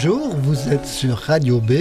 Bonjour, vous êtes sur Radio B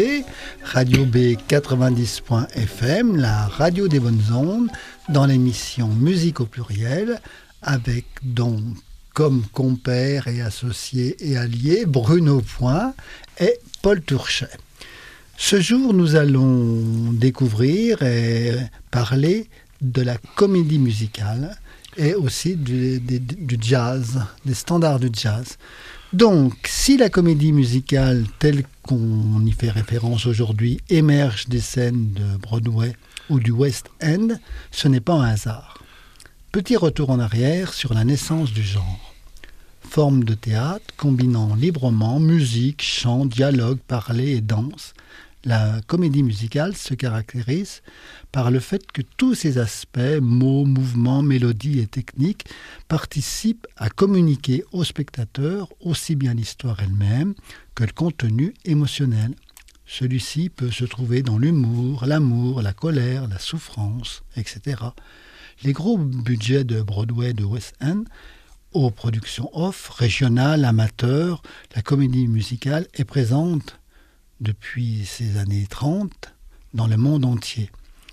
90.fm, la radio des bonnes ondes, dans l'émission Musique au pluriel, avec donc comme compères et associés et alliés Bruno Point et Paul Turchet. Ce jour, nous allons découvrir et parler de la comédie musicale et aussi du jazz, des standards du jazz. Donc, si la comédie musicale telle qu'on y fait référence aujourd'hui émerge des scènes de Broadway ou du West End, ce n'est pas un hasard. Petit retour en arrière sur la naissance du genre. Forme de théâtre combinant librement musique, chant, dialogue, parler et danse, la comédie musicale se caractérise par le fait que tous ces aspects, mots, mouvements, mélodies et techniques, participent à communiquer au spectateur aussi bien l'histoire elle-même que le contenu émotionnel. Celui-ci peut se trouver dans l'humour, l'amour, la colère, la souffrance, etc. Les gros budgets de Broadway, de West End, aux productions off, régionales, amateurs, la comédie musicale est présente depuis ces années 30 dans le monde entier.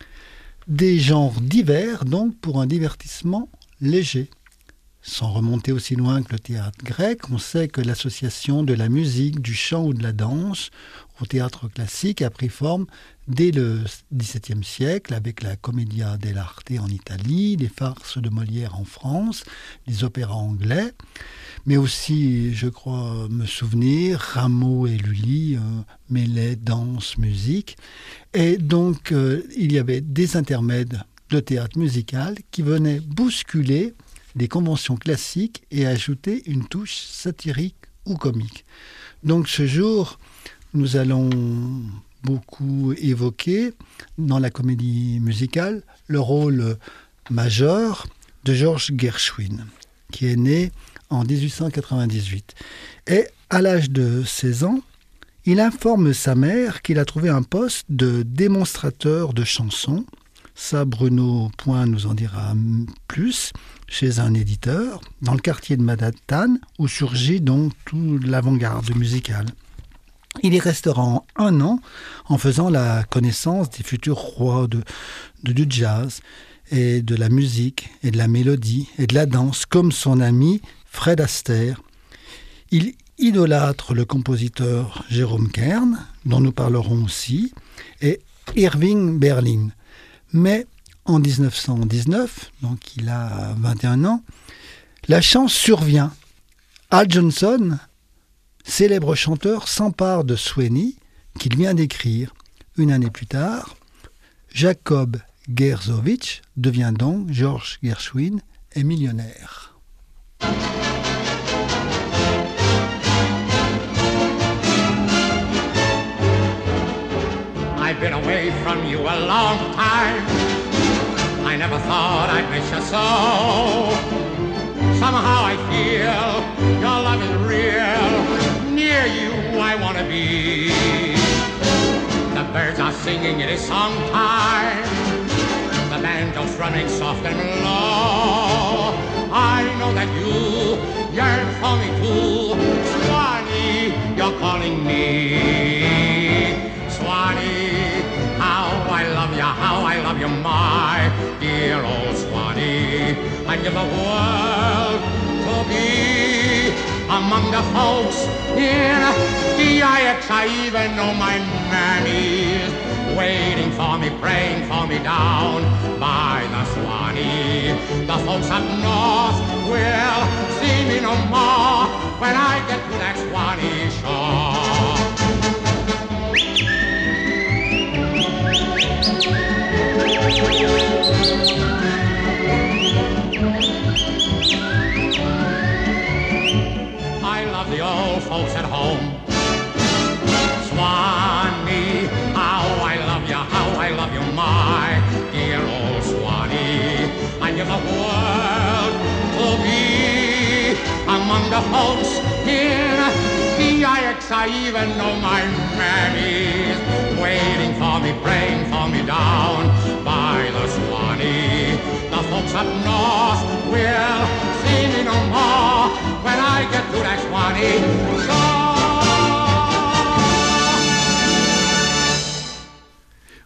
Des genres divers, donc, pour un divertissement léger. Sans remonter aussi loin que le théâtre grec, on sait que l'association de la musique, du chant ou de la danse au théâtre classique a pris forme dès le XVIIe siècle avec la Commedia dell'arte en Italie, les farces de Molière en France, les opéras anglais, mais aussi, je crois me souvenir, Rameau et Lully mêlaient danse, musique. Et donc, il y avait des intermèdes de théâtre musical qui venaient bousculer des conventions classiques et ajouter une touche satirique ou comique. Donc ce jour, nous allons beaucoup évoquer dans la comédie musicale le rôle majeur de Georges Gershwin, qui est né en 1898. Et à l'âge de 16 ans, il informe sa mère qu'il a trouvé un poste de démonstrateur de chansons. Ça, Bruno Point nous en dira plus, chez un éditeur, dans le quartier de Manhattan, où surgit donc toute l'avant-garde musicale. Il y restera un an en faisant la connaissance des futurs rois du jazz et de la musique et de la mélodie et de la danse, comme son ami Fred Astaire. Il idolâtre le compositeur Jérôme Kern, dont nous parlerons aussi, et Irving Berlin. Mais en 1919, donc il a 21 ans, la chance survient. Al Johnson, célèbre chanteur, s'empare de Sweeney, qu'il vient d'écrire. Une année plus tard, Jacob Gersowitz devient donc George Gershwin et millionnaire. I've been away from you a long time. I never thought I'd miss you so. Somehow I feel your love is real. Near you I want to be. The birds are singing, it is song time. The banjo's running soft and low. I know that you yearn for me too. Swanee, you're calling me. Swanee, how I love you, my dear old Swanee. I'd give the world to be among the folks in DIX. I even know my mammy's waiting for me, praying for me down by the Swanee. The folks up north will see me no more when I get to that Swanee shore. I love the old folks at home. Swanee, how I love you, my dear old Swanee. I give the world to be among the folks in DIX. I even know my mammy's waiting for me, praying for me down by the Swanee. The folks up north will see me no more when I get to that Swanee shore.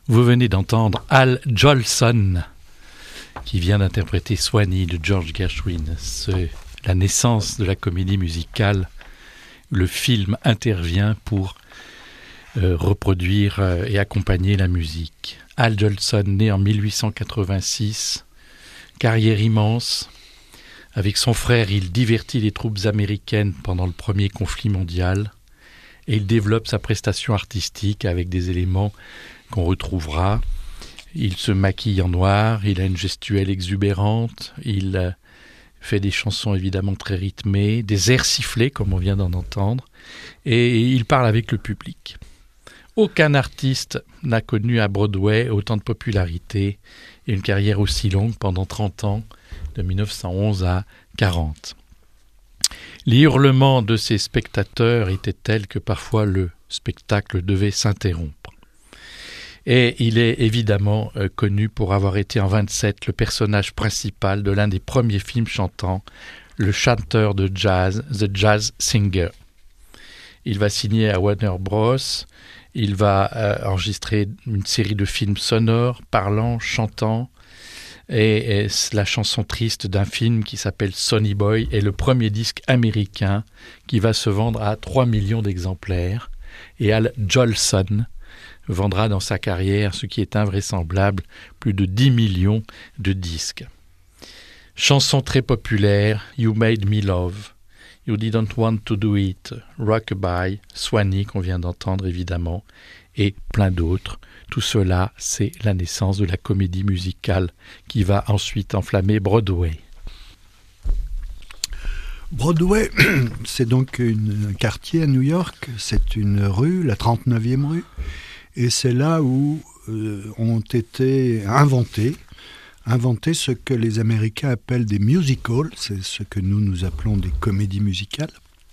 Vous venez d'entendre Al Jolson, qui vient d'interpréter Swanee de George Gershwin. C'est la naissance de la comédie musicale. Le film intervient pour reproduire et accompagner la musique. Al Jolson, né en 1886, carrière immense. Avec son frère, il divertit les troupes américaines pendant le premier conflit mondial et il développe sa prestation artistique avec des éléments qu'on retrouvera. Il se maquille en noir, il a une gestuelle exubérante, il fait des chansons évidemment très rythmées, des airs sifflés comme on vient d'en entendre, et il parle avec le public. Aucun artiste n'a connu à Broadway autant de popularité et une carrière aussi longue pendant 30 ans, de 1911 à 40. Les hurlements de ses spectateurs étaient tels que parfois le spectacle devait s'interrompre. Et il est évidemment connu pour avoir été en 27 le personnage principal de l'un des premiers films chantants, le chanteur de jazz, The Jazz Singer. Il va signer à Warner Bros. Il va enregistrer une série de films sonores, parlants, chantants, et la chanson triste d'un film qui s'appelle Sonny Boy est le premier disque américain qui va se vendre à 3 millions d'exemplaires. Et Al Jolson vendra dans sa carrière, ce qui est invraisemblable, plus de 10 millions de disques. Chanson très populaire, You Made Me Love, You Didn't Want to Do It, Rockabye, Swanee qu'on vient d'entendre évidemment, et plein d'autres. Tout cela, c'est la naissance de la comédie musicale qui va ensuite enflammer Broadway. Broadway, c'est donc un quartier à New York, c'est une rue, la 39e rue, et c'est là où ont été inventés ce que les Américains appellent des musicals, c'est ce que nous appelons des comédies musicales.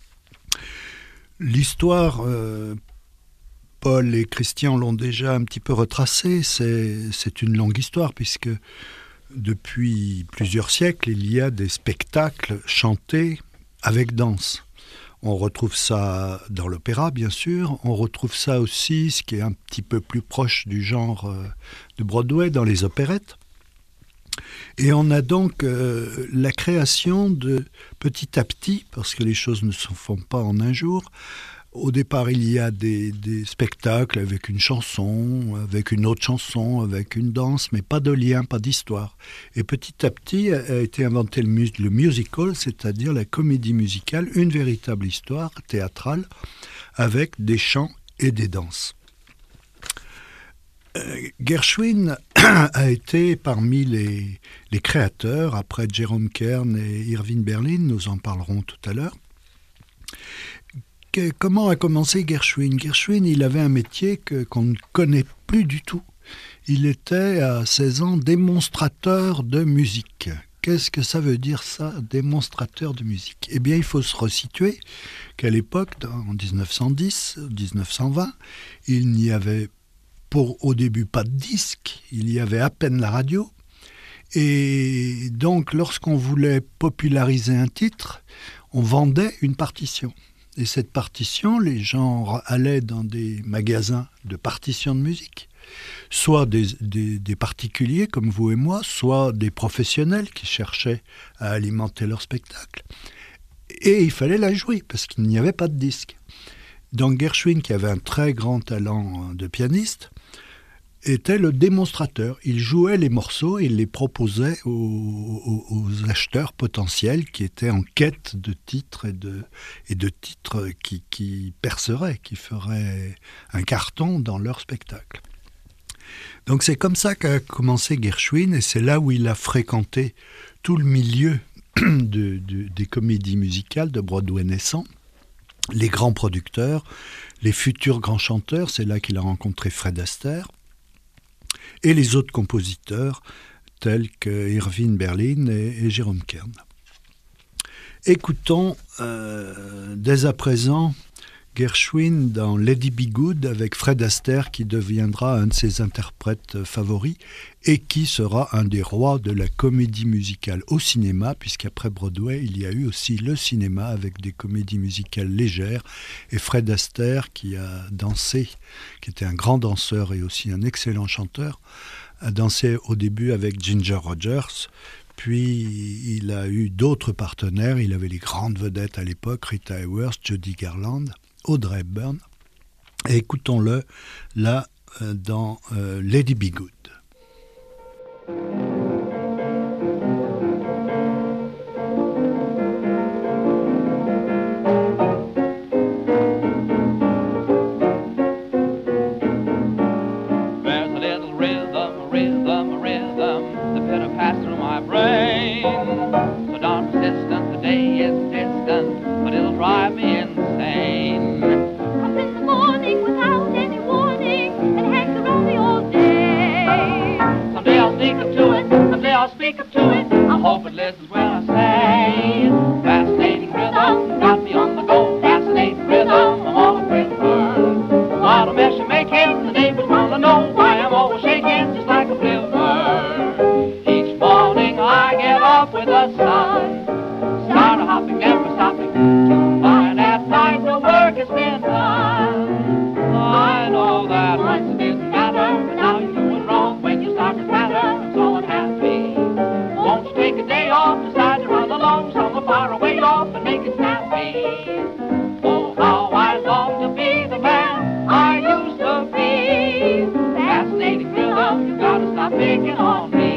L'histoire, Paul et Christian l'ont déjà un petit peu retracée, c'est une longue histoire puisque depuis plusieurs siècles, il y a des spectacles chantés avec danse. On retrouve ça dans l'opéra, bien sûr. On retrouve ça aussi, ce qui est un petit peu plus proche du genre de Broadway, dans les opérettes. Et on a donc la création de petit à petit, parce que les choses ne se font pas en un jour. Au départ, il y a des spectacles avec une chanson, avec une autre chanson, avec une danse, mais pas de lien, pas d'histoire. Et petit à petit a été inventé le musical, c'est-à-dire la comédie musicale, une véritable histoire théâtrale avec des chants et des danses. Gershwin a été parmi les créateurs, après Jerome Kern et Irving Berlin, nous en parlerons tout à l'heure. Comment a commencé Gershwin ? Gershwin, il avait un métier qu'on ne connaît plus du tout. Il était à 16 ans démonstrateur de musique. Qu'est-ce que ça veut dire ça, démonstrateur de musique ? Eh bien, il faut se resituer qu'à l'époque, en 1910, 1920, il n'y avait au début pas de disque, il y avait à peine la radio. Et donc, lorsqu'on voulait populariser un titre, on vendait une partition. Et cette partition, les gens allaient dans des magasins de partitions de musique, soit des particuliers comme vous et moi, soit des professionnels qui cherchaient à alimenter leur spectacle. Et il fallait la jouer, parce qu'il n'y avait pas de disque. Donc Gershwin, qui avait un très grand talent de pianiste, était le démonstrateur. Il jouait les morceaux et il les proposait aux acheteurs potentiels qui étaient en quête de titres et de titres qui perceraient, qui feraient un carton dans leur spectacle. Donc c'est comme ça qu'a commencé Gershwin et c'est là où il a fréquenté tout le milieu des comédies musicales de Broadway naissant, les grands producteurs, les futurs grands chanteurs, c'est là qu'il a rencontré Fred Astaire, et les autres compositeurs tels que Irving Berlin et Jerome Kern. Écoutons dès à présent Gershwin dans Lady Be Good avec Fred Astaire qui deviendra un de ses interprètes favoris et qui sera un des rois de la comédie musicale au cinéma, puisqu'après Broadway, il y a eu aussi le cinéma avec des comédies musicales légères. Et Fred Astaire, qui a dansé, qui était un grand danseur et aussi un excellent chanteur, a dansé au début avec Ginger Rogers. Puis il a eu d'autres partenaires. Il avait les grandes vedettes à l'époque, Rita Hayworth, Judy Garland, Audrey Hepburn. Et écoutons-le là dans Lady Be Good. There's a little rhythm, the pitter pass through my brain. So darn persistent, the day is distant, but it'll drive me insane. Comes in the morning without any warning and hangs around me all day. Someday I'll sneak up to it, someday I'll speak up to it. I hope it listens when I say, fascinating rhythm, got me on the go. Fascinating rhythm, I'm all afraid to burn. What a mess you're making, the neighbors wanna know why I'm always shaking just like a flivver. Each morning I get up with the sun, start a hopping, never stopping, to find at night the work has been done. I know that once it didn't matter, but now you're doing wrong when you start to patter. I'm so unhappy. Won't you take a day off, decide to run along somewhere far away off and make it snappy? Oh, how I long to be the man I used to be. Fascinating rhythm, you gotta stop picking on me.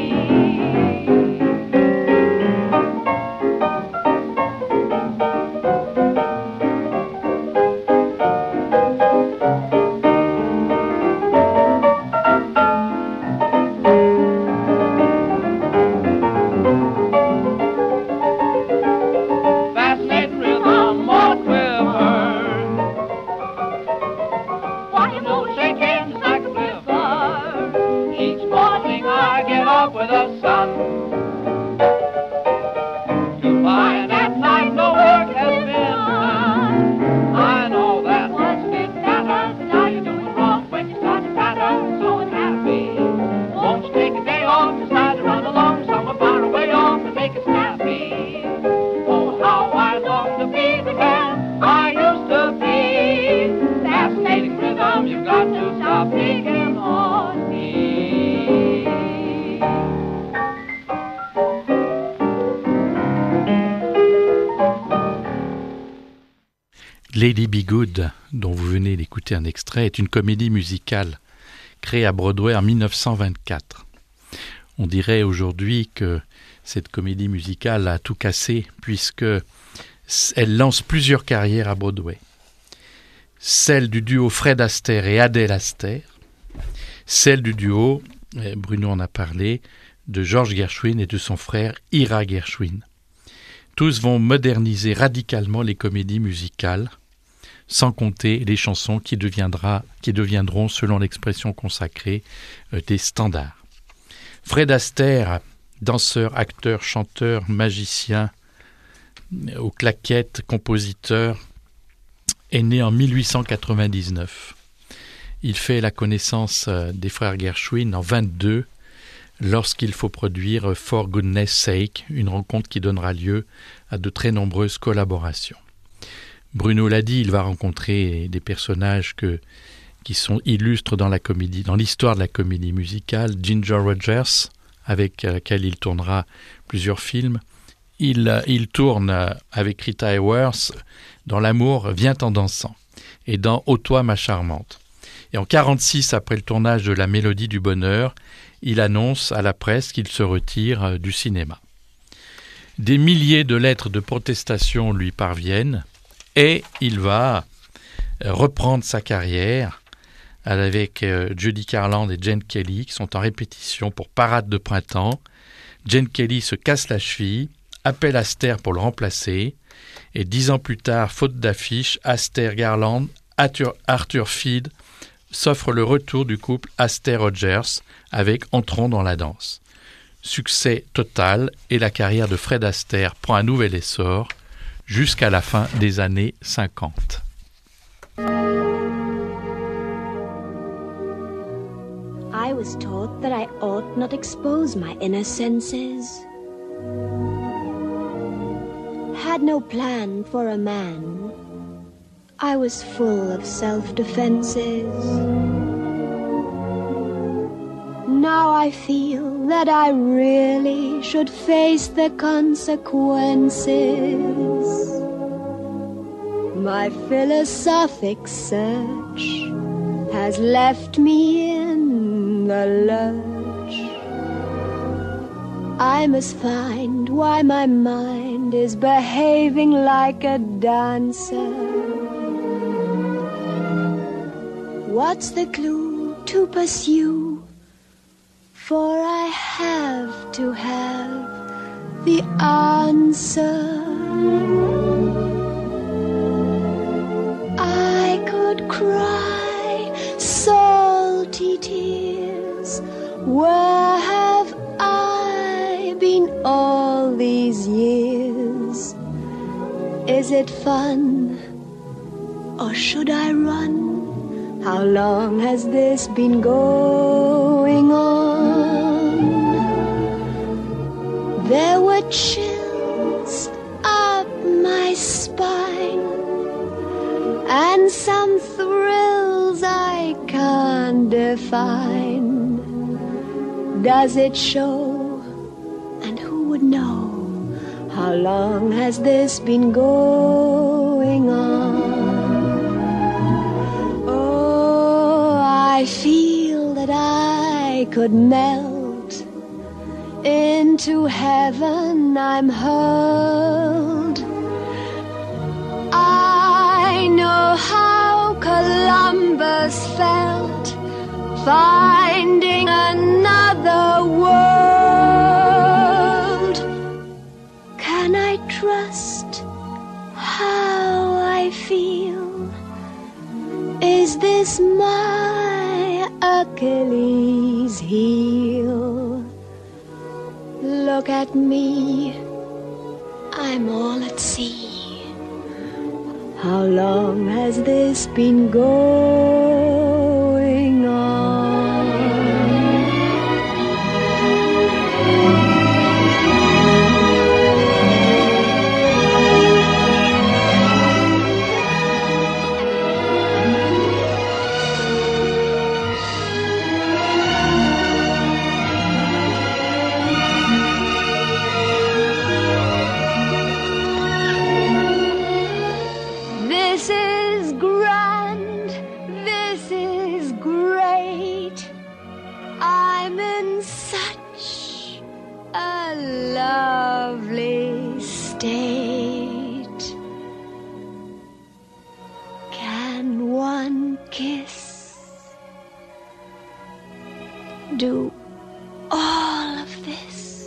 Fascinating rhythm, all quiver. Why I'm always shaking just like a flivver. Each morning I get up with the sun, to find at night no work has been done. I know that once it didn't matter, but now you're doing wrong when you start to patter. So unhappy. Won't you take a day off, decide to run along somewhere far away off and make it snappy? Oh, how I long to be the man I used to be. Fascinating rhythm, you've got to stop picking on me. Lady Be Good, dont vous venez d'écouter un extrait, est une comédie musicale créée à Broadway en 1924. On dirait aujourd'hui que cette comédie musicale a tout cassé puisque elle lance plusieurs carrières à Broadway. Celle du duo Fred Astaire et Adele Astaire, celle du duo, Bruno en a parlé, de George Gershwin et de son frère Ira Gershwin. Tous vont moderniser radicalement les comédies musicales, sans compter les chansons qui deviendront, selon l'expression consacrée, des standards. Fred Astaire, danseur, acteur, chanteur, magicien, aux claquettes, compositeur, est né en 1899. Il fait la connaissance des frères Gershwin en 22, lorsqu'il faut produire For Goodness Sake, une rencontre qui donnera lieu à de très nombreuses collaborations. Bruno l'a dit, il va rencontrer des personnages qui sont illustres dans l'histoire de la comédie musicale. Ginger Rogers, avec laquelle il tournera plusieurs films. Il tourne avec Rita Hayworth dans L'amour vient en dansant et dans Ô toi ma charmante. Et en 1946, après le tournage de La Mélodie du bonheur, il annonce à la presse qu'il se retire du cinéma. Des milliers de lettres de protestation lui parviennent et il va reprendre sa carrière avec Judy Garland et Gene Kelly qui sont en répétition pour Parade de printemps. Gene Kelly se casse la cheville, appelle Astaire pour le remplacer et 10 ans plus tard, faute d'affiche, Astaire Garland, Arthur Field s'offre le retour du couple Astaire-Rogers avec Entrons dans la danse. Succès total et la carrière de Fred Astaire prend un nouvel essor jusqu'à la fin des années 50. was taught that I ought not expose my inner senses. Had no plan for a man. I was full of self-defenses. Now I feel that I really should face the consequences. My philosophic search has left me in the lurch. I must find why my mind is behaving like a dancer. What's the clue to pursue? For I have to have the answer. I could cry salty tears. Where have I been all these years? Is it fun, or should I run? How long has this been going on? There were chills up my spine, and some thrills I can't define. Does it show? And who would know? How long has this been going on? I feel that I could melt into heaven. I'm hurled. I know how Columbus felt, finding another world. Can I trust how I feel? Is this my Achilles' heel? Look at me, I'm all at sea. How long has this been going on? Do all of this.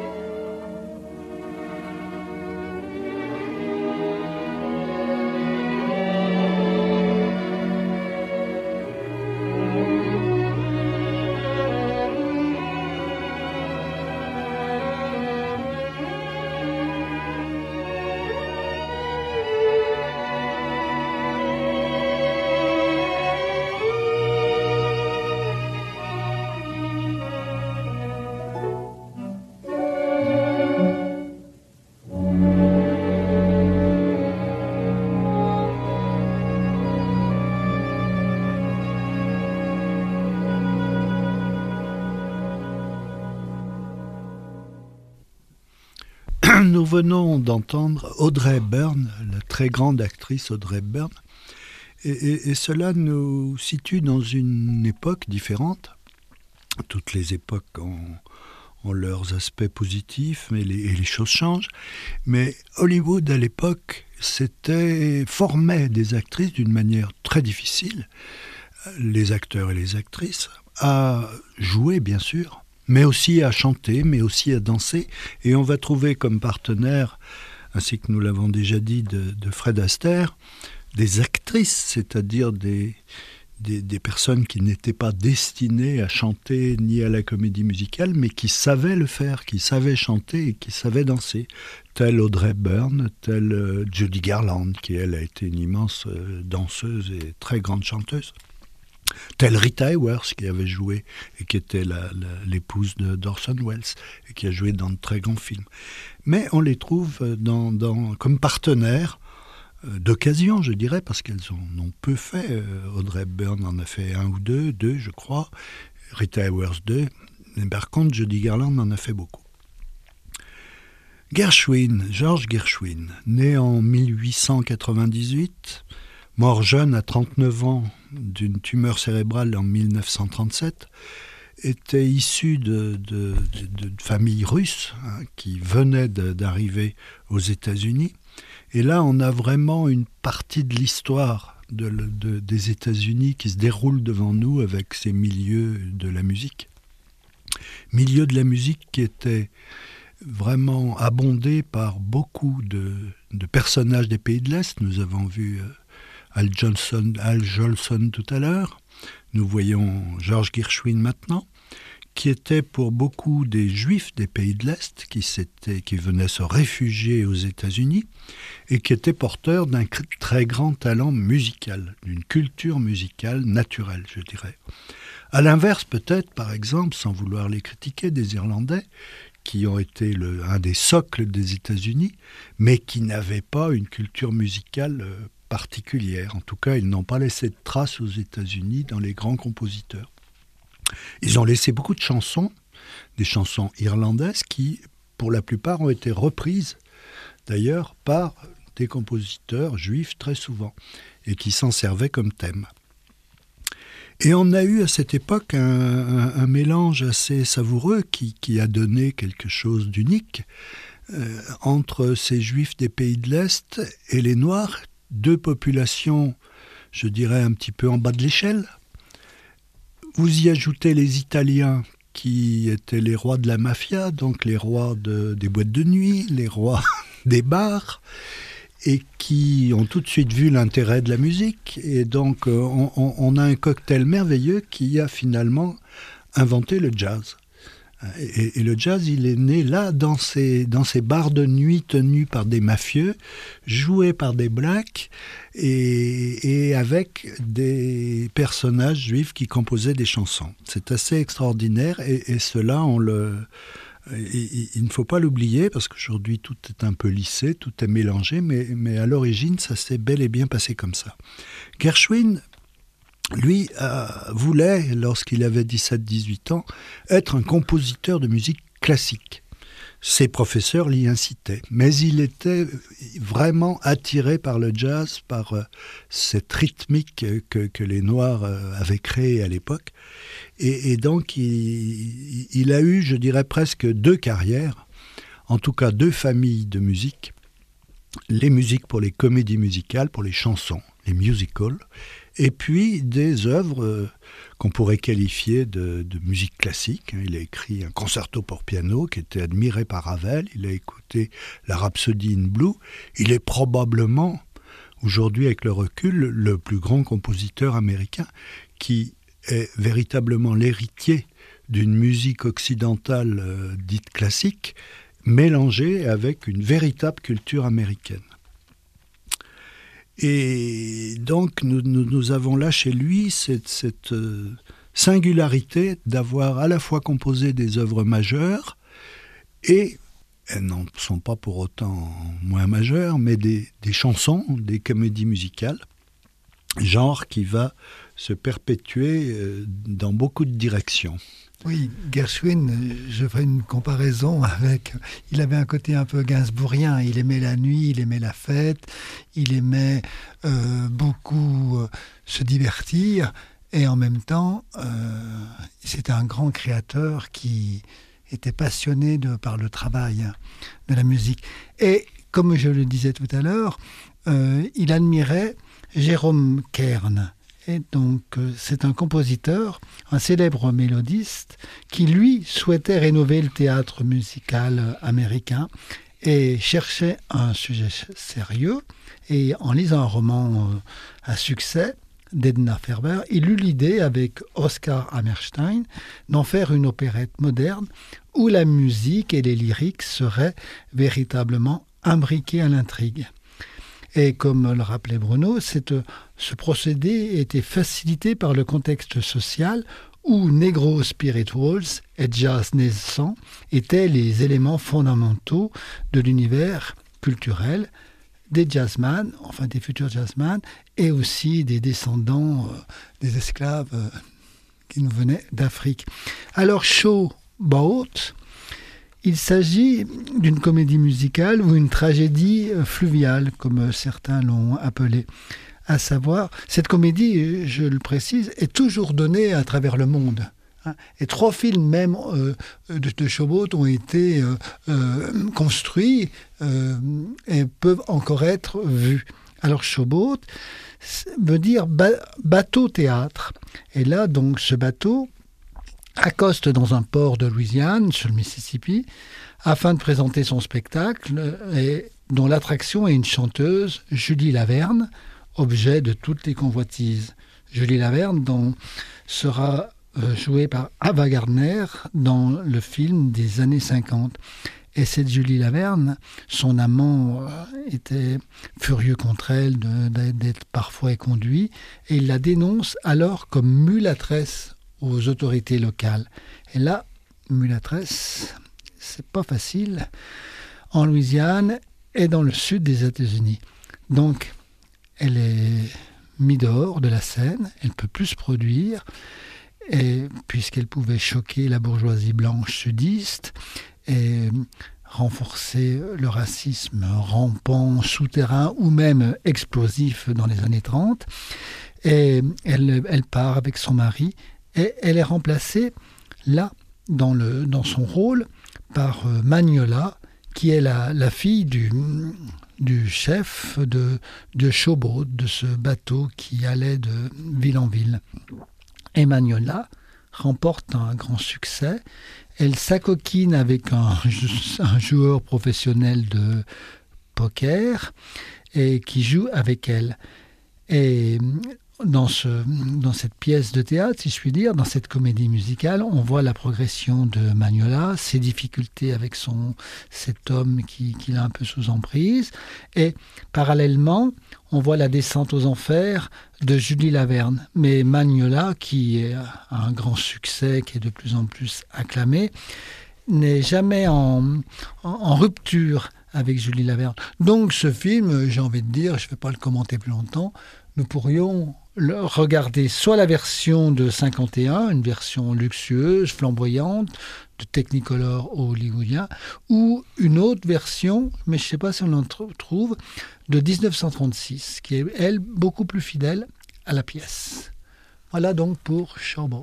Nous venons d'entendre Audrey Hepburn, la très grande actrice Audrey Hepburn, et cela nous situe dans une époque différente. Toutes les époques ont leurs aspects positifs, mais les choses changent. Mais Hollywood, à l'époque, formait des actrices d'une manière très difficile, les acteurs et les actrices, à jouer, bien sûr, mais aussi à chanter, mais aussi à danser. Et on va trouver comme partenaire, ainsi que nous l'avons déjà dit, de Fred Astaire, des actrices, c'est-à-dire des personnes qui n'étaient pas destinées à chanter ni à la comédie musicale, mais qui savaient le faire, qui savaient chanter et qui savaient danser. Telle Audrey Hepburn, telle Judy Garland, qui elle a été une immense danseuse et très grande chanteuse. Telle Rita Hayworth qui avait joué et qui était l'épouse d'Orson Welles et qui a joué dans de très grands films. Mais on les trouve comme partenaires d'occasion, je dirais, parce qu'elles en ont peu fait. Audrey Hepburn en a fait un ou deux je crois, Rita Hayworth 2, mais par contre Judy Garland en a fait beaucoup. Gershwin, George Gershwin, né en 1898, mort jeune à 39 ans d'une tumeur cérébrale en 1937, était issu de famille russe qui venait d'arriver aux États-Unis. Et là, on a vraiment une partie de l'histoire des États-Unis qui se déroule devant nous avec ces milieux de la musique. Milieu de la musique qui était vraiment abondé par beaucoup de personnages des pays de l'Est. Nous avons vu Al Jolson tout à l'heure. Nous voyons George Gershwin maintenant, qui était pour beaucoup des Juifs des pays de l'Est, qui venaient se réfugier aux États-Unis et qui étaient porteurs d'un très grand talent musical, d'une culture musicale naturelle, je dirais. À l'inverse, peut-être, par exemple, sans vouloir les critiquer, des Irlandais, qui ont été un des socles des États-Unis, mais qui n'avaient pas une culture musicale particulière. En tout cas, ils n'ont pas laissé de traces aux États-Unis dans les grands compositeurs. Ils ont laissé beaucoup de chansons, des chansons irlandaises qui, pour la plupart, ont été reprises, d'ailleurs, par des compositeurs juifs très souvent, et qui s'en servaient comme thème. Et on a eu à cette époque un mélange assez savoureux qui a donné quelque chose d'unique entre ces Juifs des pays de l'Est et les Noirs, deux populations, je dirais, un petit peu en bas de l'échelle. Vous y ajoutez les Italiens qui étaient les rois de la mafia, donc les rois des boîtes de nuit, les rois des bars, et qui ont tout de suite vu l'intérêt de la musique. Et donc, on a un cocktail merveilleux qui a finalement inventé le jazz. Et le jazz, il est né là, dans ces bars de nuit tenus par des mafieux, joués par des blacks, et avec des personnages juifs qui composaient des chansons. C'est assez extraordinaire, et cela, il ne faut pas l'oublier, parce qu'aujourd'hui tout est un peu lissé, tout est mélangé, mais à l'origine ça s'est bel et bien passé comme ça. Gershwin, lui, voulait, lorsqu'il avait 17-18 ans, être un compositeur de musique classique. Ses professeurs l'y incitaient, mais il était vraiment attiré par le jazz, par cette rythmique que les Noirs avaient créée à l'époque. Et donc, il a eu, je dirais, presque deux carrières, en tout cas deux familles de musique. Les musiques pour les comédies musicales, pour les chansons, les musicals, et puis des œuvres qu'on pourrait qualifier de musique classique. Il a écrit un concerto pour piano qui était admiré par Ravel, il a écouté la Rhapsody in Blue. Il est probablement, aujourd'hui avec le recul, le plus grand compositeur américain qui est véritablement l'héritier d'une musique occidentale dite classique, mélangée avec une véritable culture américaine. Et donc nous avons là chez lui cette singularité d'avoir à la fois composé des œuvres majeures, et elles n'en sont pas pour autant moins majeures, mais des chansons, des comédies musicales, genre qui va se perpétuer dans beaucoup de directions. Oui, Gershwin, je ferai une comparaison avec... Il avait un côté un peu gainsbourgien, il aimait la nuit, il aimait la fête, il aimait beaucoup se divertir, et en même temps, c'était un grand créateur qui était passionné par le travail de la musique. Et comme je le disais tout à l'heure, il admirait Jérôme Kern. Et donc, c'est un compositeur, un célèbre mélodiste, qui, lui, souhaitait rénover le théâtre musical américain et cherchait un sujet sérieux. Et en lisant un roman à succès d'Edna Ferber, il eut l'idée, avec Oscar Hammerstein, d'en faire une opérette moderne où la musique et les lyriques seraient véritablement imbriqués à l'intrigue. Et comme le rappelait Bruno, ce procédé était facilité par le contexte social où Negro Spirituals et jazz naissant étaient les éléments fondamentaux de l'univers culturel des jazzman, enfin des futurs jazzman, et aussi des descendants des esclaves qui nous venaient d'Afrique. Alors, Showboat, il s'agit d'une comédie musicale ou une tragédie fluviale, comme certains l'ont appelé. À savoir, cette comédie, je le précise, est toujours donnée à travers le monde. Et 3 films même de Showboat ont été construits et peuvent encore être vus. Alors Showboat veut dire bateau-théâtre. Et là, donc, ce bateau accoste dans un port de Louisiane, sur le Mississippi, afin de présenter son spectacle, dont l'attraction est une chanteuse, Julie Laverne, objet de toutes les convoitises. Julie Laverne sera jouée par Ava Gardner dans le film des années 50. Et cette Julie Laverne, son amant était furieux contre elle d'être parfois éconduit, et il la dénonce alors comme mulâtresse aux autorités locales. Et là, mulâtresse, c'est pas facile, en Louisiane et dans le sud des États-Unis. Donc, elle est mise dehors de la scène, elle ne peut plus se produire, et puisqu'elle pouvait choquer la bourgeoisie blanche sudiste et renforcer le racisme rampant, souterrain ou même explosif dans les années 30. Et elle part avec son mari et elle est remplacée là, dans son rôle, par Magnola, qui est la fille du chef de Showboat, de ce bateau qui allait de ville en ville. Et Magnola remporte un grand succès. Elle s'acoquine avec un joueur professionnel de poker et qui joue avec elle. Et dans cette pièce de théâtre, si je puis dire, dans cette comédie musicale, on voit la progression de Magnola, ses difficultés avec cet homme qui l'a un peu sous emprise. Et parallèlement, on voit la descente aux enfers de Julie Laverne. Mais Magnola, qui a un grand succès, qui est de plus en plus acclamé, n'est jamais en rupture avec Julie Laverne. Donc ce film, j'ai envie de dire, je ne vais pas le commenter plus longtemps, nous pourrions regarder soit la version de 51, une version luxueuse, flamboyante, de Technicolor hollywoodien, ou une autre version, mais je ne sais pas si on en trouve, de 1936, qui est, elle, beaucoup plus fidèle à la pièce. Voilà donc pour Showboat.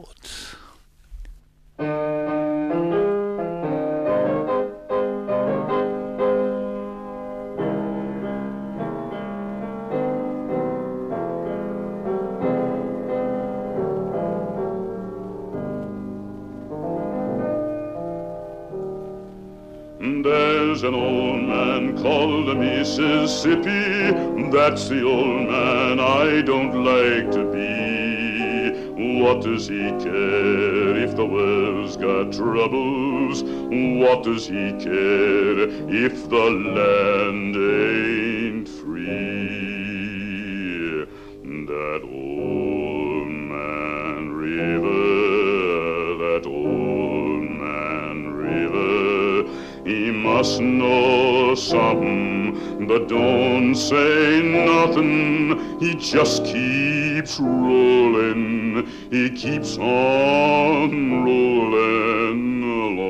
There's an old man called the Mississippi. That's the old man I don't like to be. What does he care if the world's got troubles? What does he care if the land ain't free? That old man river, that old man river, he must know something, but don't say nothing. He just keeps rolling, he keeps on rolling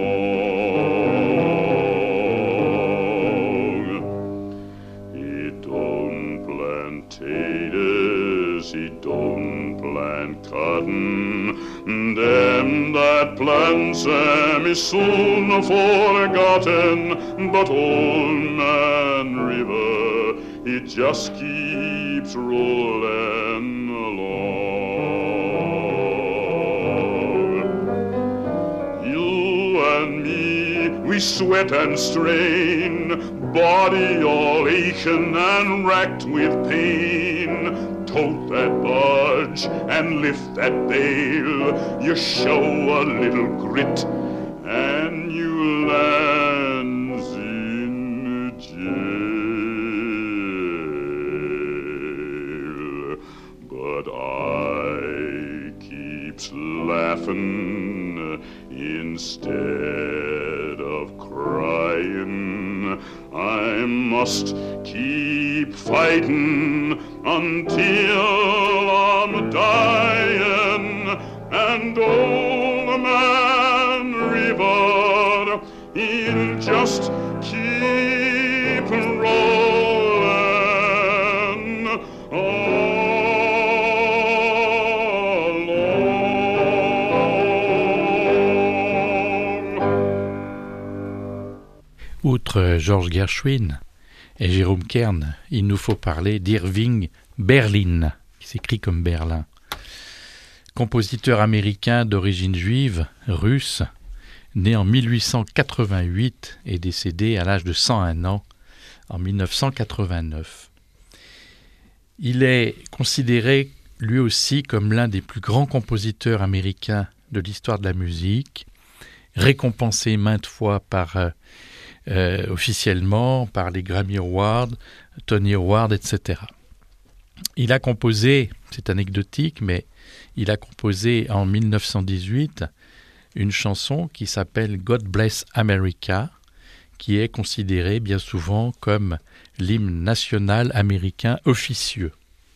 along. He don't plant taters, he don't plant cotton. Them that plants them is soon forgotten, but old man river, it just keeps rolling along. You and me, we sweat and strain, body all aching and racked with pain. Tote that barge and lift that bale, you show a little grit and you lands in jail. laughing instead of crying. I must keep fighting until I'm dying. And old man River, he'll just keep rolling along. Outre George Gershwin et Jérôme Kern, il nous faut parler d'Irving Berlin, qui s'écrit comme Berlin. Compositeur américain d'origine juive, russe, né en 1888 et décédé à l'âge de 101 ans en 1989. Il est considéré lui aussi comme l'un des plus grands compositeurs américains de l'histoire de la musique, récompensé maintes fois officiellement par les Grammy Awards, Tony Awards, etc. Il a composé, c'est anecdotique, mais il a composé en 1918 une chanson qui s'appelle God Bless America, qui est considérée bien souvent comme l'hymne national américain officieux.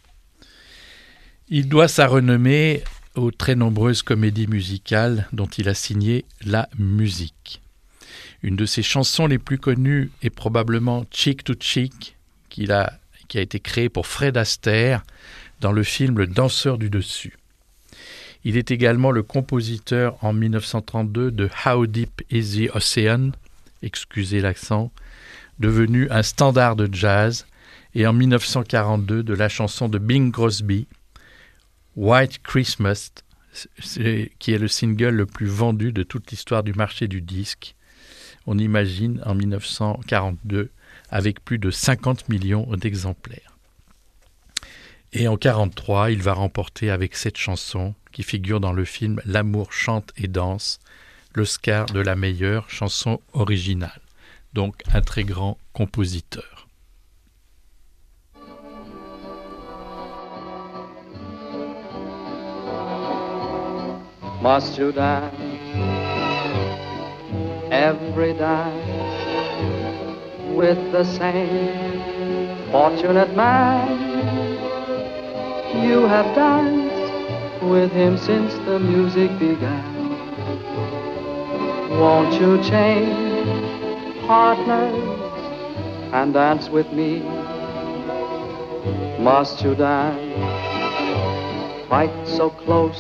Il doit sa renommée aux très nombreuses comédies musicales dont il a signé la musique. Une de ses chansons les plus connues est probablement Cheek to Cheek, qui a été créée pour Fred Astaire dans le film Le Danseur du Dessus. Il est également le compositeur en 1932 de How Deep is the Ocean, excusez l'accent, devenu un standard de jazz, et en 1942 de la chanson de Bing Crosby, White Christmas, qui est le single le plus vendu de toute l'histoire du marché du disque. On imagine en 1942 avec plus de 50 millions d'exemplaires. Et en 1943, il va remporter avec cette chanson, qui figure dans le film L'amour chante et danse, l'Oscar de la meilleure chanson originale. Donc un très grand compositeur. Must you dance every dance with the same fortunate man? You have danced with him since the music began. Won't you change partners and dance with me? Must you dance quite so close,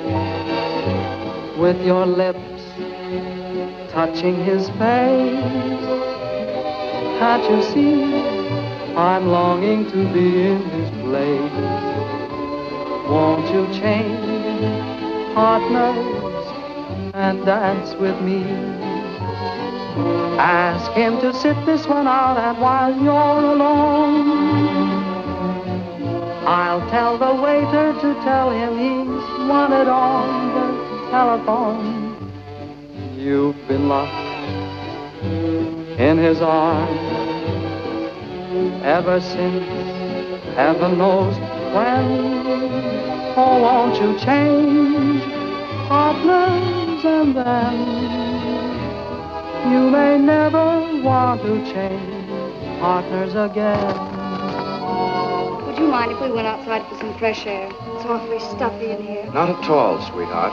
with your lips touching his face? Can't you see I'm longing to be in his place? Won't you change partners and dance with me? Ask him to sit this one out, and while you're alone, I'll tell the waiter to tell him he's wanted on the telephone. You've been locked in his arms ever since heaven knows when. Oh, won't you change partners, and then you may never want to change partners again. Would you mind if we went outside for some fresh air? It's awfully stuffy in here. Not at all, sweetheart.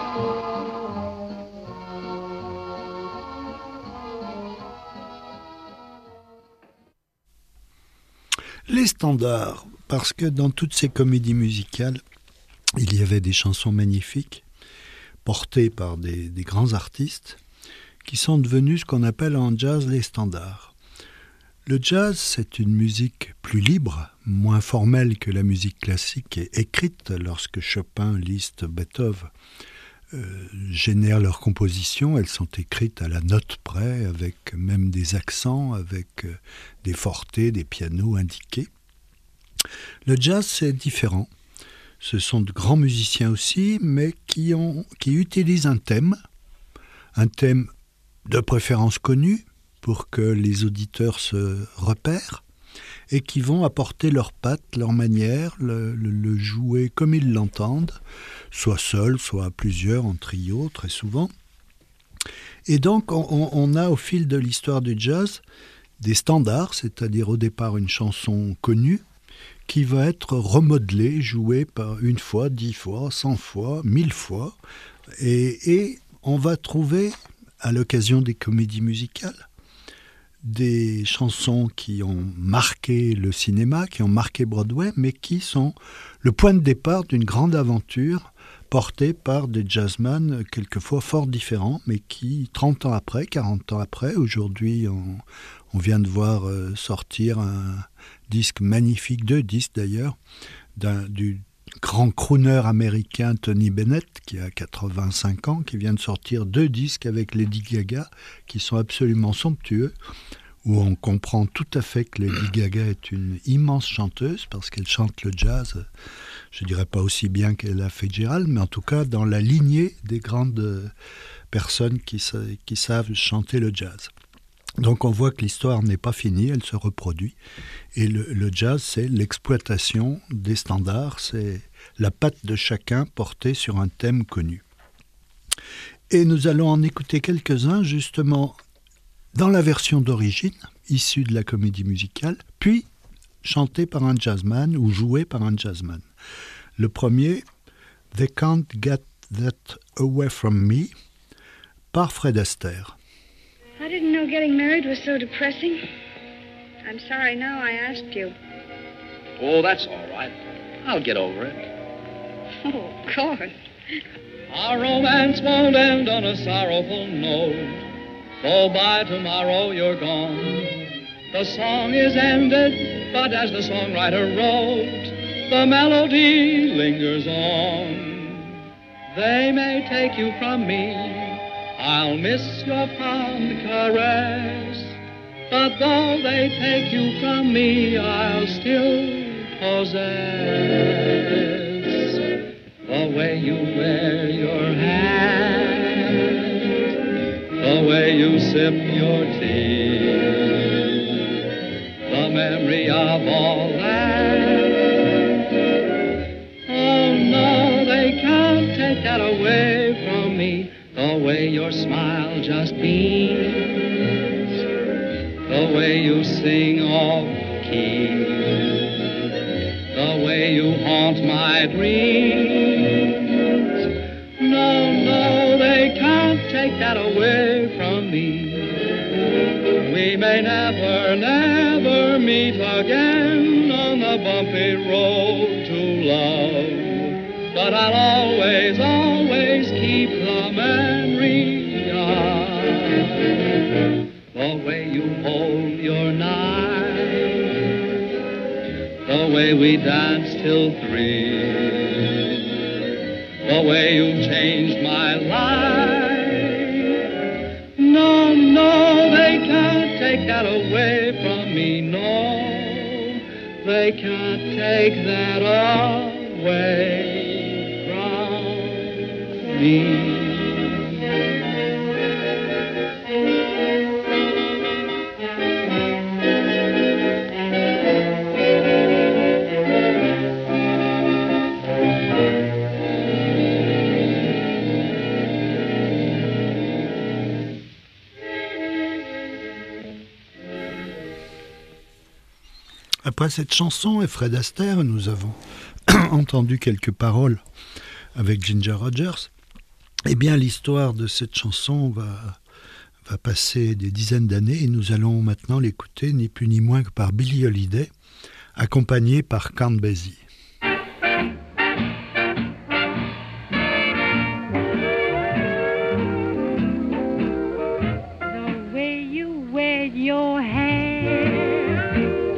Les standards, parce que dans toutes ces comédies musicales, il y avait des chansons magnifiques, portées par des grands artistes, qui sont devenus ce qu'on appelle en jazz les standards. Le jazz, c'est une musique plus libre, moins formelle que la musique classique et écrite lorsque Chopin, Liszt, Beethoven génèrent leurs compositions. Elles sont écrites à la note près, avec même des accents, avec des fortés, des pianos indiqués. Le jazz, c'est différent. Ce sont de grands musiciens aussi, mais qui utilisent un thème de préférence connu pour que les auditeurs se repèrent, et qui vont apporter leurs pattes, leur manière, le jouer comme ils l'entendent, soit seuls, soit à plusieurs, en trio, très souvent. Et donc, on a au fil de l'histoire du jazz des standards, c'est-à-dire au départ une chanson connue, qui va être remodelée, jouée par 1 fois, 10 fois, 100 fois, 1000 fois. Et on va trouver, à l'occasion des comédies musicales, des chansons qui ont marqué le cinéma, qui ont marqué Broadway, mais qui sont le point de départ d'une grande aventure portée par des jazzmen quelquefois fort différents, mais qui, 30 ans après, 40 ans après, aujourd'hui, on vient de voir sortir un disque magnifique, 2 disques d'ailleurs, du grand crooner américain Tony Bennett, qui a 85 ans, qui vient de sortir 2 disques avec Lady Gaga, qui sont absolument somptueux, où on comprend tout à fait que Lady Gaga est une immense chanteuse, parce qu'elle chante le jazz, je ne dirais pas aussi bien qu'Ella Fitzgerald, mais en tout cas dans la lignée des grandes personnes qui savent chanter le jazz. Donc on voit que l'histoire n'est pas finie, elle se reproduit. Et le jazz, c'est l'exploitation des standards, c'est la patte de chacun portée sur un thème connu. Et nous allons en écouter quelques-uns, justement, dans la version d'origine, issue de la comédie musicale, puis chantés par un jazzman ou joués par un jazzman. Le premier, They Can't Get That Away From Me, par Fred Astaire. I didn't know getting married was so depressing. I'm sorry now I asked you. Oh, that's all right. I'll get over it. Oh, of course. Our romance won't end on a sorrowful note. Oh, by tomorrow you're gone. The song is ended, but as the songwriter wrote, the melody lingers on. They may take you from me, I'll miss your fond caress, but though they take you from me, I'll still possess the way you wear your hat, the way you sip your tea, the memory of all that. Oh no, they can't take that away from me. The way your smile just beams, the way you sing off key, the way you haunt my dreams. No, no, they can't take that away from me. We may never, never meet again on the bumpy road to love, but I'll always, always keep the memory of the way you hold your knife, the way we danced till 3, the way you changed my life. No, no, they can't take that away from me. No, they can't take that away. Après cette chanson et Fred Astaire, nous avons entendu quelques paroles avec Ginger Rogers. Eh bien, l'histoire de cette chanson va passer des dizaines d'années et nous allons maintenant l'écouter ni plus ni moins que par Billie Holiday, accompagnée par Count Basie. The way you wear your hair,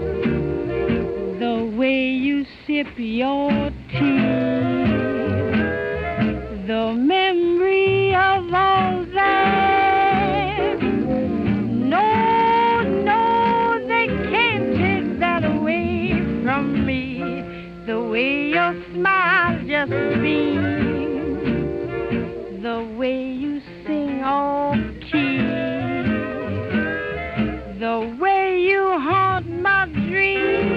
the way you sip your tea, the memory of all that. No, no, they can't take that away from me. The way your smile just beams, the way you sing off key, the way you haunt my dreams.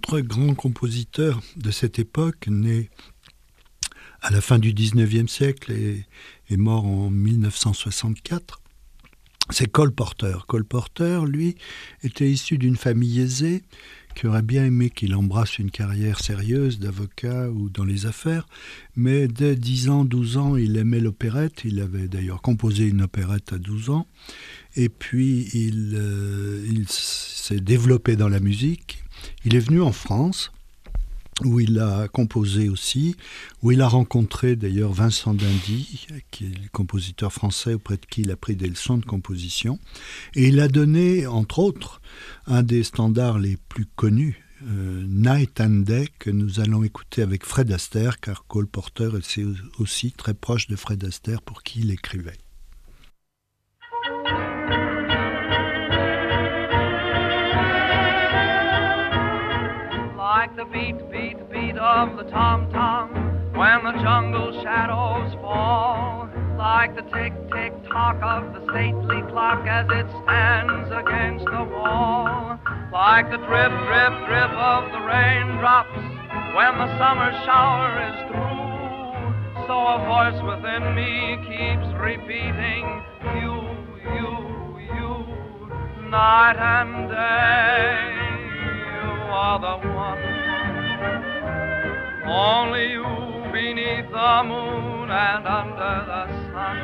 autre grand compositeur de cette époque, né à la fin du 19e siècle et est mort en 1964, c'est Cole Porter. Cole Porter, lui, était issu d'une famille aisée qui aurait bien aimé qu'il embrasse une carrière sérieuse d'avocat ou dans les affaires, mais dès 10 ans, 12 ans, il aimait l'opérette. Il avait d'ailleurs composé une opérette à 12 ans. Et puis, il s'est développé dans la musique. Il est venu en France, où il a composé aussi, où il a rencontré d'ailleurs Vincent d'Indy, qui est le compositeur français auprès de qui il a pris des leçons de composition. Et il a donné, entre autres, un des standards les plus connus, Night and Day, que nous allons écouter avec Fred Astaire, car Cole Porter est aussi très proche de Fred Astaire pour qui il écrivait. Like the beat, beat, beat of the tom-tom when the jungle shadows fall. Like the tick, tick, tock of the stately clock as it stands against the wall. Like the drip, drip, drip of the raindrops when the summer shower is through. So a voice within me keeps repeating, you, night and day. Are the one, only you beneath the moon and under the sun.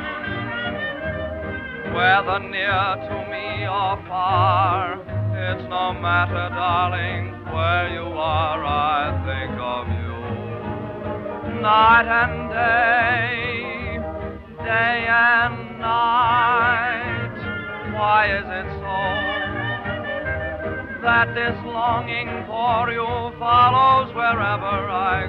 Whether near to me or far, it's no matter, darling, where you are, I think of you. Night and day, day and night, why is it so that this longing for you follows wherever I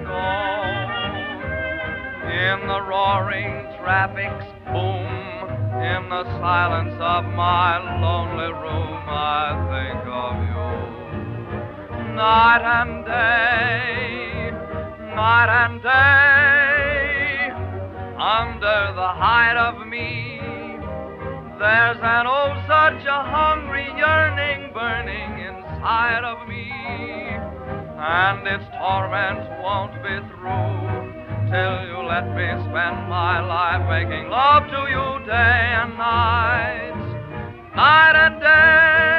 go? In the roaring traffic's boom, in the silence of my lonely room, I think of you. Night and day, night and day, under the hide of me, there's an oh such a hungry yearning burning inside of me, and its torment won't be through till you let me spend my life making love to you day and night, night and day.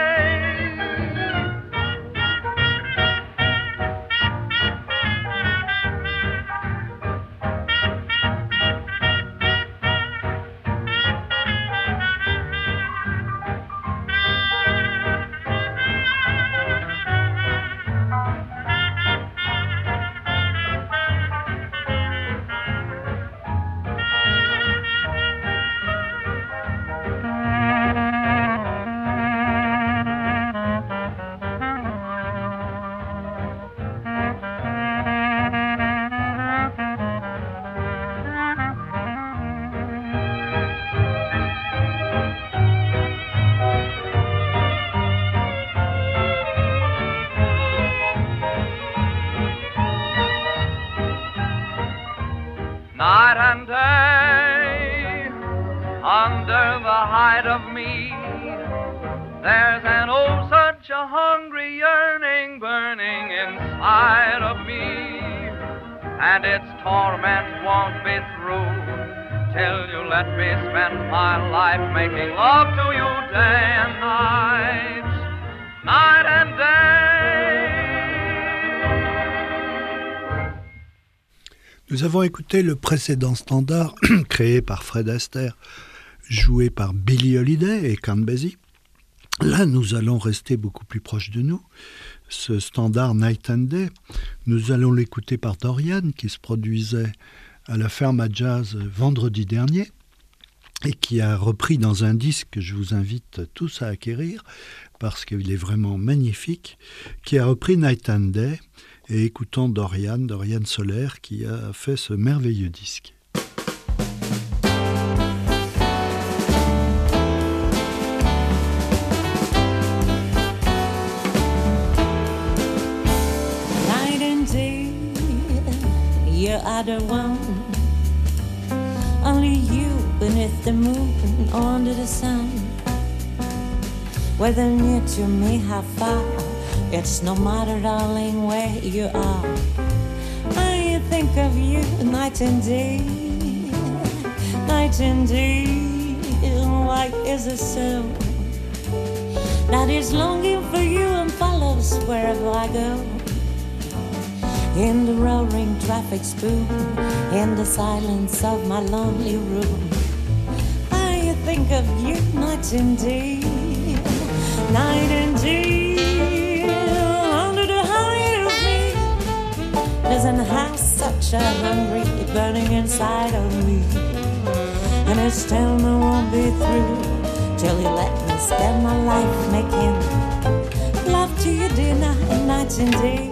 Night and day, under the hide of me, there's an oh such a hungry yearning burning inside of me, and its torment won't be through till you let me spend my life making love to you day and night, night and day. Nous avons écouté le précédent standard créé par Fred Astaire, joué par Billie Holiday et Count Basie. Là, nous allons rester beaucoup plus proche de nous. Ce standard Night and Day, nous allons l'écouter par Dorian, qui se produisait à la Ferme à Jazz vendredi dernier et qui a repris dans un disque que je vous invite tous à acquérir parce qu'il est vraiment magnifique, qui a repris Night and Day. Et écoutons Dorian Solaire, qui a fait ce merveilleux disque. Night and day, you're the one. Only you beneath the moon, under the sun. Whether near to me, how far, It's no matter, darling, where you are. I think of you night and day, night and day. Why is it so that is longing for you and follows wherever I go? In the roaring traffic's boom, in the silence of my lonely room, I think of you night and day, night and day. Under the height of me, there's an house such a hungry burning inside of me, and it's still no won't be through till you let me spend my life making love to you day and night and day.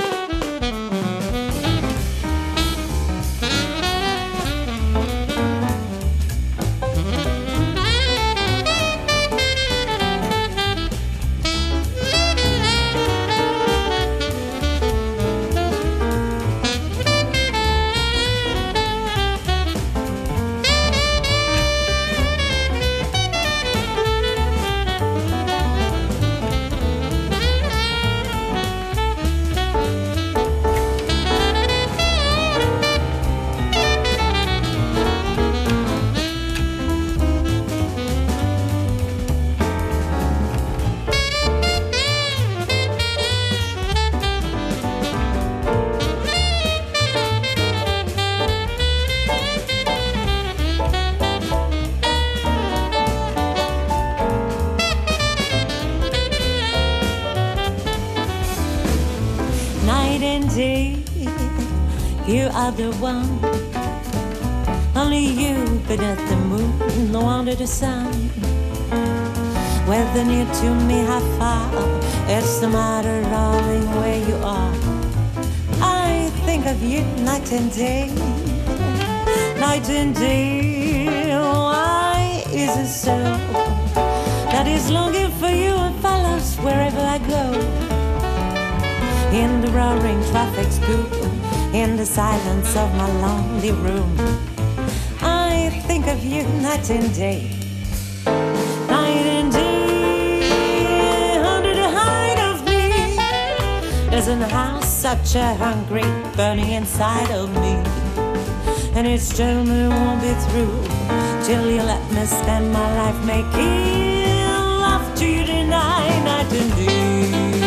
You are the one, only you beneath the moon, no under the sun. Whether near to me, how far, it's the matter, darling, where you are. I think of you night and day, night and day. Why is it so that is longing for you and follows wherever I go? In the roaring traffic's boom, in the silence of my lonely room, I think of you night and day, night and day. Under the height of me, there's a house such a hungry burning inside of me, and it's still me won't be through till you let me spend my life making love to you tonight, night and day.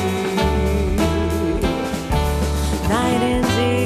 Night and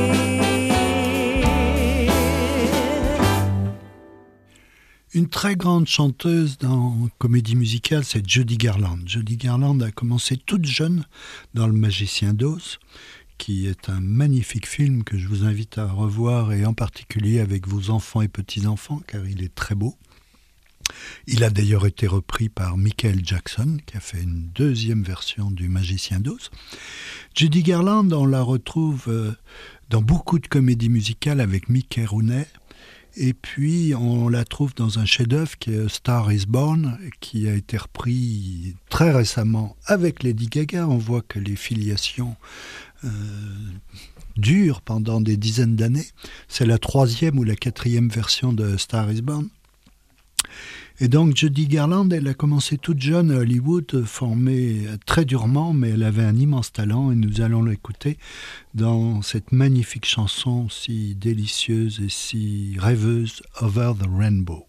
Une très grande chanteuse dans comédie musicale, c'est Judy Garland. Judy Garland a commencé toute jeune dans Le Magicien d'Oz, qui est un magnifique film que je vous invite à revoir, et en particulier avec vos enfants et petits-enfants, car il est très beau. Il a d'ailleurs été repris par Michael Jackson, qui a fait une deuxième version du Magicien d'Oz. Judy Garland, on la retrouve dans beaucoup de comédies musicales avec Mickey Rooney. Et puis, on la trouve dans un chef-d'œuvre qui est Star is Born, qui a été repris très récemment avec Lady Gaga. On voit que les filiations durent pendant des dizaines d'années. C'est la 3e ou la 4e version de Star is Born. Et donc, Judy Garland, elle a commencé toute jeune à Hollywood, formée très durement, mais elle avait un immense talent, et nous allons l'écouter dans cette magnifique chanson si délicieuse et si rêveuse, Over the Rainbow.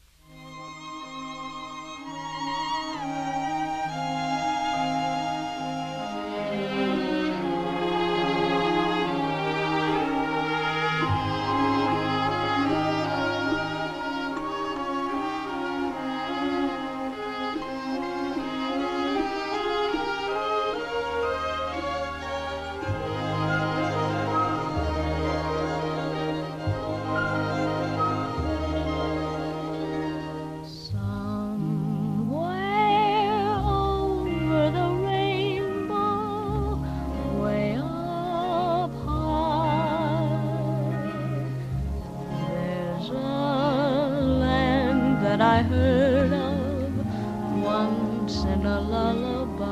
I heard of once in a lullaby.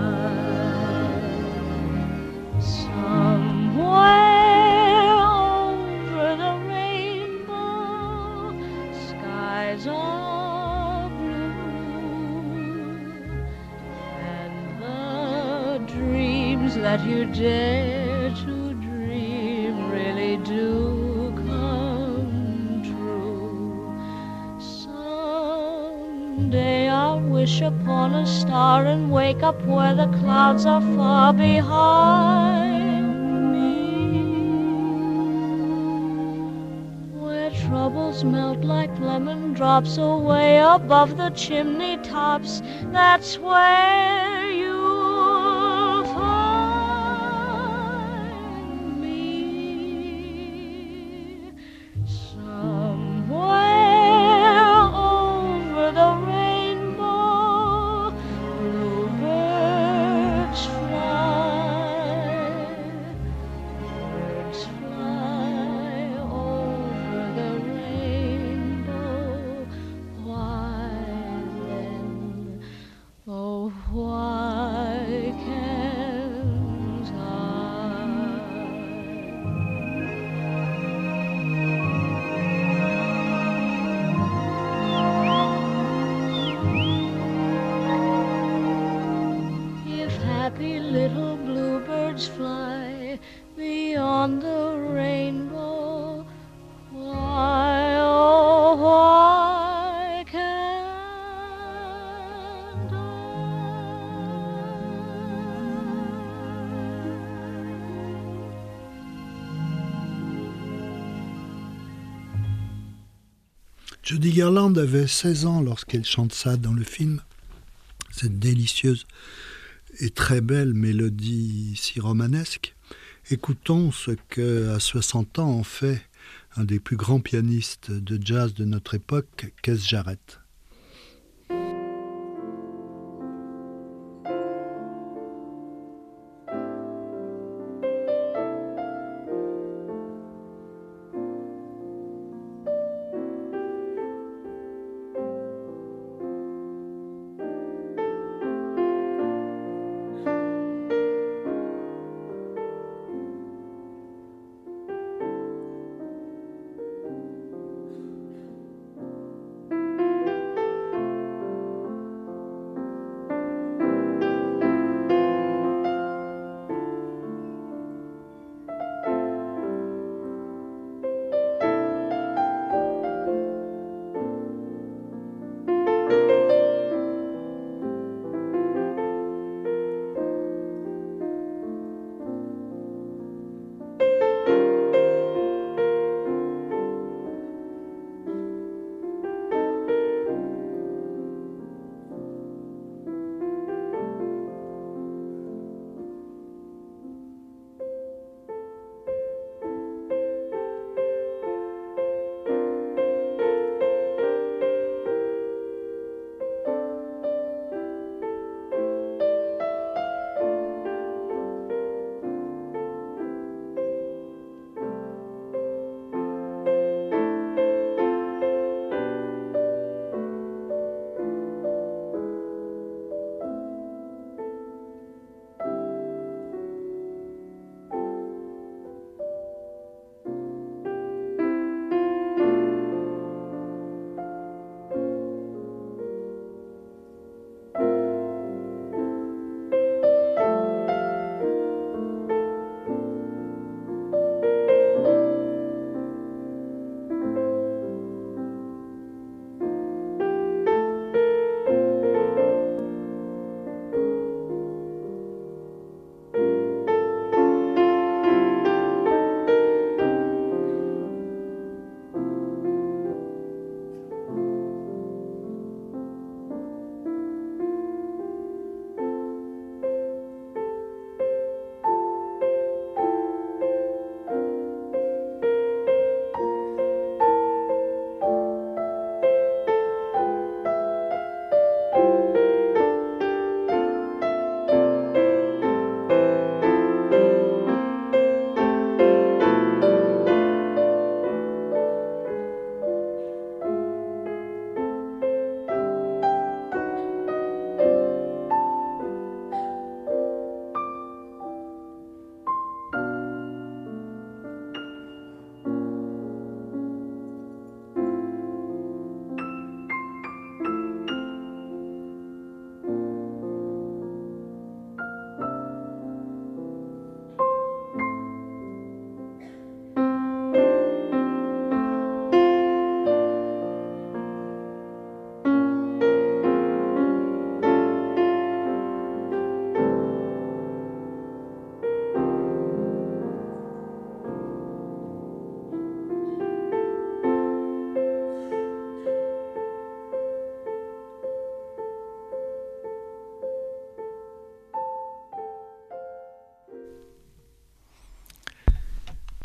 Somewhere over the rainbow, skies are blue, and the that you dare to dream really do come true. Someday I'll wish upon a star and wake up where the clouds are far behind me, where troubles melt like lemon drops away above the chimney tops. That's where you'll find me, somewhere over the rainbow. Bluebirds fly, birds fly over the rainbow. Why then, oh, why can't I? If happy little bluebirds fly beyond the rainbow, why, oh, why can't I? Judy Garland avait 16 ans lorsqu'elle chante ça dans le film. Cette délicieuse et très belle mélodie si romanesque. Écoutons ce que, à 60 ans, en fait un des plus grands pianistes de jazz de notre époque, Keith Jarrett.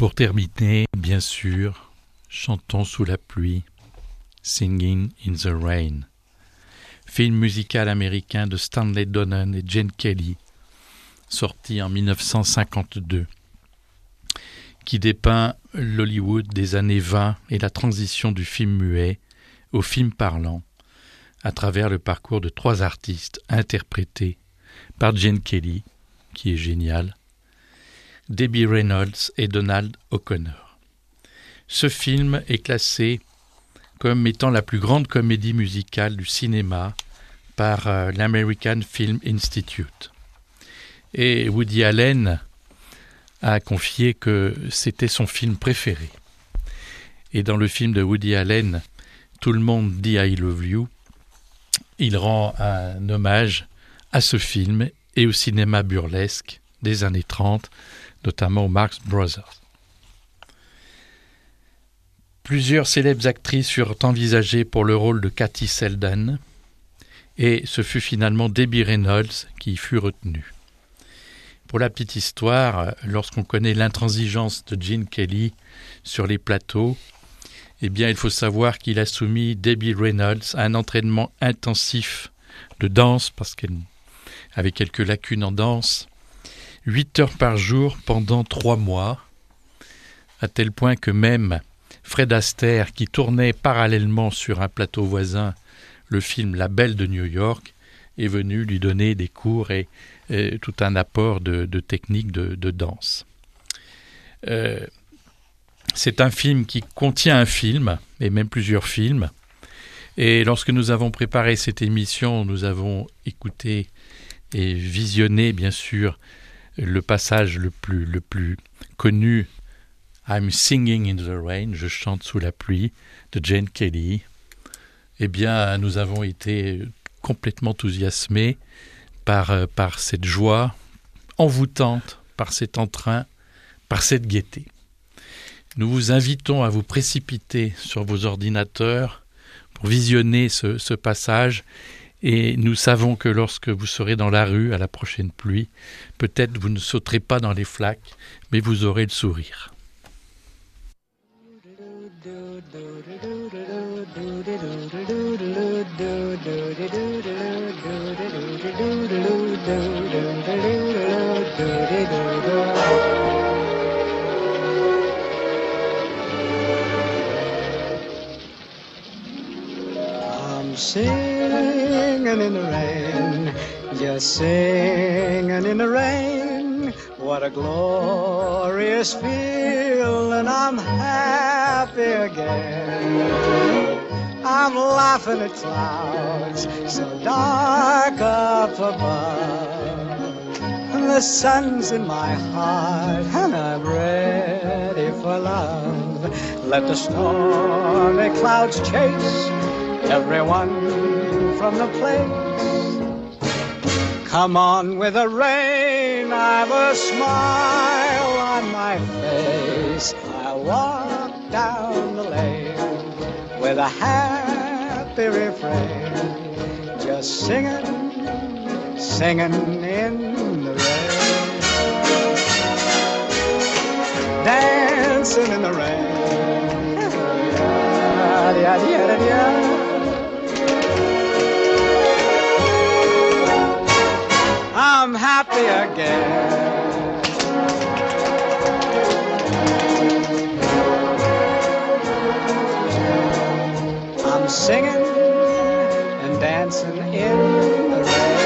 pour terminer, bien sûr, chantons sous la pluie, Singing in the Rain, film musical américain de Stanley Donen et Gene Kelly, sorti en 1952, qui dépeint l'Hollywood des années 20 et la transition du film muet au film parlant, à travers le parcours de 3 artistes interprétés par Gene Kelly, qui est génial, Debbie Reynolds et Donald O'Connor. Ce film est classé comme étant la plus grande comédie musicale du cinéma par l'American Film Institute. Et Woody Allen a confié que c'était son film préféré. Et dans le film de Woody Allen, Tout le monde dit I love you, il rend un hommage à ce film et au cinéma burlesque des années 30, notamment aux Marx Brothers. Plusieurs célèbres actrices furent envisagées pour le rôle de Katie Selden, et ce fut finalement Debbie Reynolds qui y fut retenue. Pour la petite histoire, lorsqu'on connaît l'intransigeance de Gene Kelly sur les plateaux, eh bien, il faut savoir qu'il a soumis Debbie Reynolds à un entraînement intensif de danse, parce qu'elle avait quelques lacunes en danse, 8 heures par jour pendant 3 mois, à tel point que même Fred Astaire, qui tournait parallèlement sur un plateau voisin le film La Belle de New York, est venu lui donner des cours et tout un apport de techniques de danse. C'est un film qui contient un film, et même plusieurs films. Et lorsque nous avons préparé cette émission, nous avons écouté et visionné, bien sûr, le passage le plus connu, I'm Singing in the Rain, je chante sous la pluie, de Gene Kelly. Eh bien, nous avons été complètement enthousiasmés par cette joie envoûtante, par cet entrain, par cette gaieté. Nous vous invitons à vous précipiter sur vos ordinateurs pour visionner ce passage, et nous savons que lorsque vous serez dans la rue à la prochaine pluie, peut-être vous ne sauterez pas dans les flaques, mais vous aurez le sourire. I'm singing in the rain, just singing in the rain. What a glorious feeling, I'm happy again. I'm laughing at clouds so dark up above. And the sun's in my heart and I'm ready for love. Let the stormy clouds chase everyone from the place. Come on with the rain, I've a smile on my face. I'll walk down the lane with a happy refrain, just singing, singing in the rain, dancing in the rain. I'm happy again. I'm singing and dancing in the rain.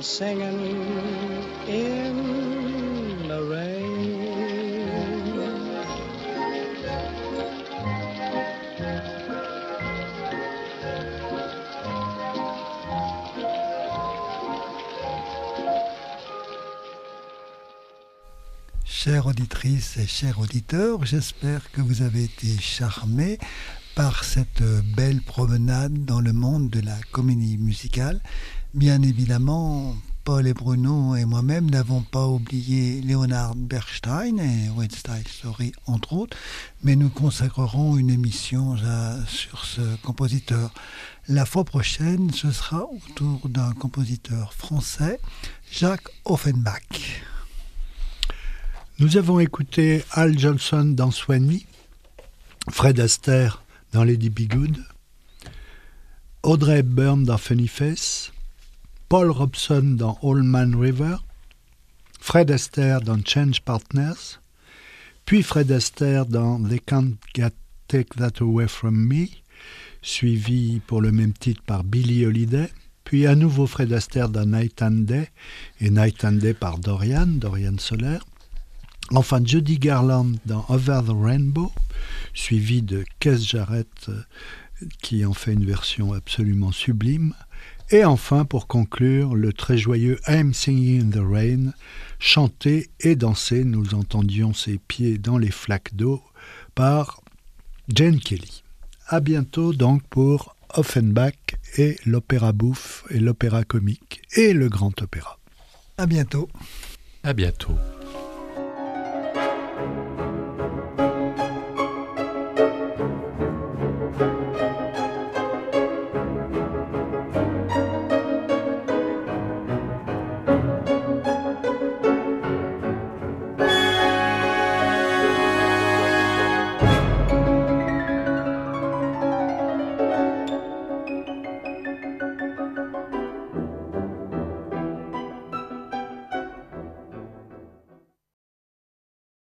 singing in the rain. Chères auditrices et chers auditeurs, j'espère que vous avez été charmés par cette belle promenade dans le monde de la comédie musicale. Bien évidemment, Paul et Bruno et moi-même n'avons pas oublié Leonard Bernstein et West Side Story entre autres, mais nous consacrerons une émission sur ce compositeur. La fois prochaine, ce sera autour d'un compositeur français, Jacques Offenbach. Nous avons écouté Al Jolson dans Swanee, Fred Astaire dans Lady Be Good, Audrey Hepburn dans Funny Face, Paul Robeson dans Old Man River, Fred Astaire dans Change Partners, puis Fred Astaire dans They Can't Take That Away From Me, suivi pour le même titre par Billie Holiday, puis à nouveau Fred Astaire dans Night and Day, et Night and Day par Dorian Soler. Enfin, Judy Garland dans Over the Rainbow, suivi de Keith Jarrett qui en fait une version absolument sublime. Et enfin, pour conclure, le très joyeux I'm Singing in the Rain, chanté et dansé, nous entendions ses pieds dans les flaques d'eau, par Gene Kelly. À bientôt donc pour Offenbach et l'opéra bouffe et l'opéra comique et le grand opéra. À bientôt. À bientôt.